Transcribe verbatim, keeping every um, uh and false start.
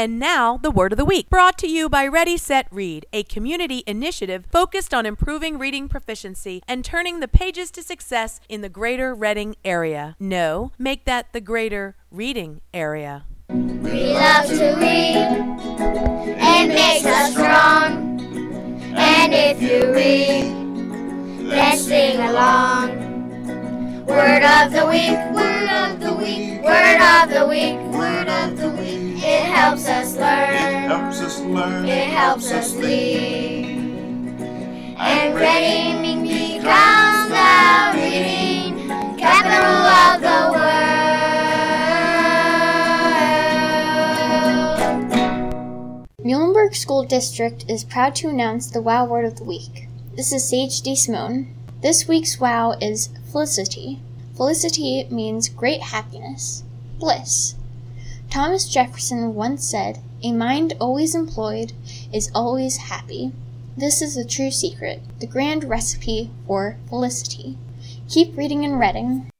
And now, the Word of the Week, brought to you by Ready, Set, Read, a community initiative focused on improving reading proficiency and turning the pages to success in the greater Reading area. No, make that the greater reading area. We love to read. It makes us strong. And if you read, then sing along. Word of the week, word of the week, word of the week, word of the week. It helps us learn. It helps us learn. It helps us lead. And reading becomes the reading capital of the world. Muhlenberg School District is proud to announce the WOW Word of the Week. This is Sage D. Simone. This week's WOW is felicity. Felicity means great happiness, bliss. Thomas Jefferson once said, "A mind always employed is always happy." This is the true secret, the grand recipe for felicity. Keep reading and reading.